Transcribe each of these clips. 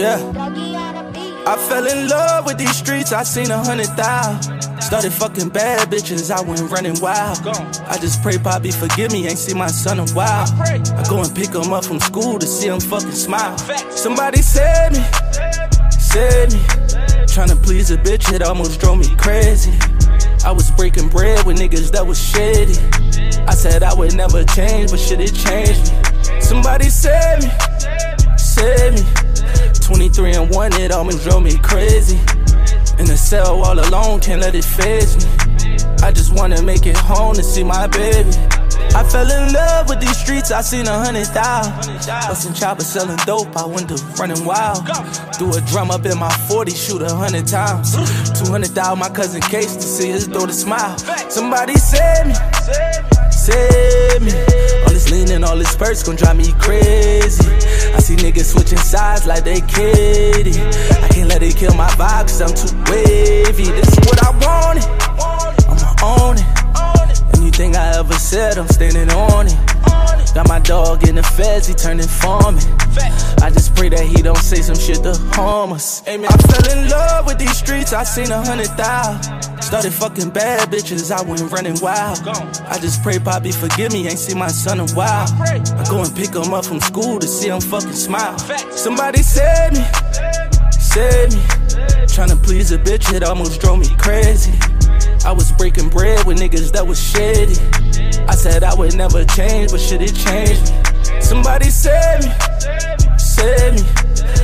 Yeah. I fell in love with these streets, I seen 100,000. Started fucking bad bitches, I went running wild. I just pray Bobby forgive me, ain't seen my son in a while. I go and pick him up from school to see him fucking smile. Somebody save me, save me. Tryna please a bitch, it almost drove me crazy. I was breaking bread with niggas that was shady. I said I would never change, but shit, it changed me. Somebody save me, save me. 23 and 1, it almost drove me crazy. In the cell all alone, can't let it phase me. I just wanna make it home to see my baby. I fell in love with these streets, I seen 100,000. Bustin' choppers selling dope, I went to running wild. Threw a drum up in my 40, shoot 100 times. 200,000 my cousin Case to see his daughter smile. Somebody save me, save me. All this lean and all this spurts gon' drive me crazy. I see niggas switching sides like they kiddie. I can't let it kill my vibe cause I'm too wavy. This is what I wanted, I'ma own it. Anything I ever said, I'm standing on it. Got my dog in the feds, he turning foreman. I just pray that he don't say some shit to harm us. I fell in love with these streets, I seen 100,000. Started fucking bad bitches, I went running wild. I just pray Bobby forgive me, ain't seen my son in a while. I go and pick him up from school to see him fucking smile. Somebody save me, save me. Tryna please a bitch, it almost drove me crazy. I was breaking bread with niggas that was shady. I said I would never change, but shit, it changed me. Somebody save me, save me.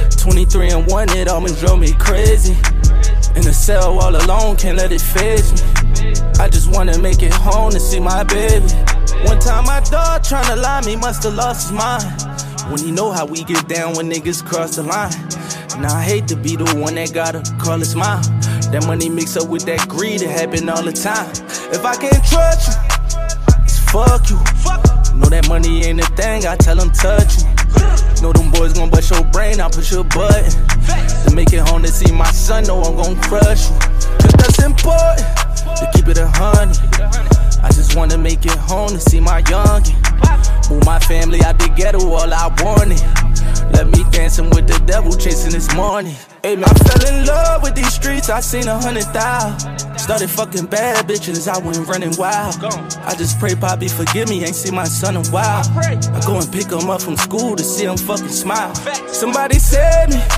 23 and 1, it almost drove me crazy. In the cell all alone, can't let it phase me. I just wanna make it home to see my baby. One time my dog tryna lie me, must've lost his mind. When he know how we get down when niggas cross the line. Now I hate to be the one that gotta call his mom. That money mix up with that greed, it happen all the time. If I can't trust you, it's fuck you. Know that money ain't a thing, I tell them touch you. Know them boys gon' bust your brain, I push your button. To make it home to see my son, know I'm gon' crush you. Cause that's important, to keep it 100. I just wanna make it home to see my youngin'. Move my family out the ghetto, all I wanted. Let me dancing with the devil, chasing this morning. Hey man, I fell in love with these streets, I seen 100,000. Started fucking bad bitches, I went running wild. I just pray Bobby forgive me, ain't seen my son in a while. I go and pick him up from school to see him fucking smile. Somebody save me,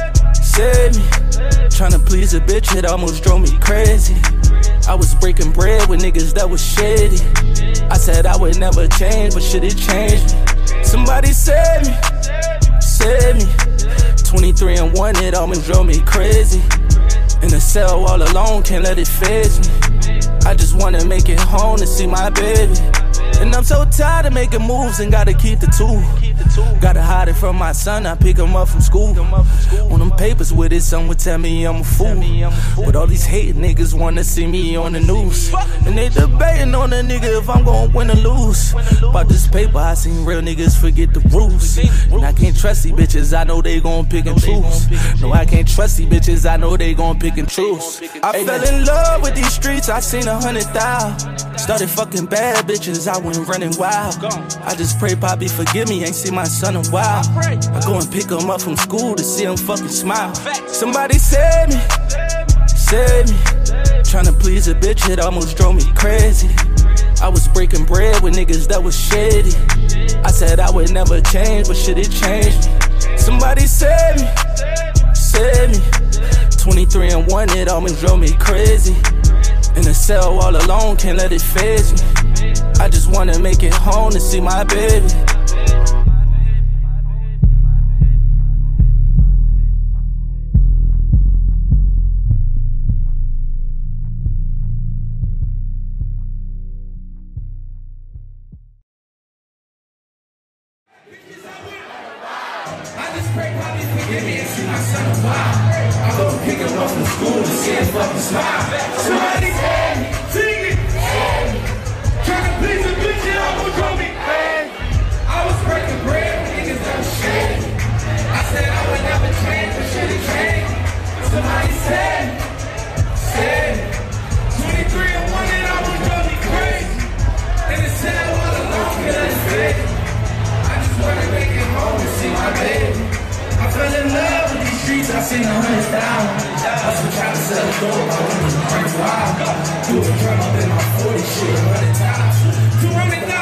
save me. Tryna please a bitch, it almost drove me crazy. I was breaking bread with niggas that was shady. I said I would never change, but shit, it changed me. Somebody save me, save me. 23 and 1, it almost drove me crazy. In the cell all alone, can't let it phase me. I just wanna make it home to see my baby. And I'm so tired of making moves and gotta keep the tool. Gotta hide it from my son, I pick him up from school. On them papers with it, some would tell me I'm a fool. But all these hate niggas wanna see me on the news. And they debating on a nigga if I'm gon' win or lose. About this paper, I seen real niggas forget the rules. And I can't trust these bitches, I know they gon' pick and choose. No, I can't trust these bitches, I know they gon' pick and choose. I fell in love with these streets, I seen 100,000. Started fucking bad bitches, I went running wild. I just pray Bobby forgive me, ain't seen my son in a while. I go and pick him up from school to see him fucking smile. Somebody save me, save me. Tryna please a bitch, it almost drove me crazy. I was breaking bread with niggas that was shady. I said I would never change, but shit, it changed me. Somebody save me, save me. 23 and 1, it almost drove me crazy. In the cell all alone, can't let it phase me. I just wanna make it home to see my baby. I just pray Bobby forgive me and see my son a while. I go pick him up from school to see him fucking smile. Somebody save me, sing it. Tryna please a bitch and almost drove me crazy. I was breaking bread with niggas that was shady. I said I would never change, but shit it changed. Somebody save me, save me. 23 and 1 and almost drove me crazy. And it said I was alone, cause it's crazy. I just wanna make it home and see my baby. I fell in love with these streets, I seen 100,000. Hustle trying to sell a dope, I want to drink wild. Do a drum up in my 40 shit, 100 times. 200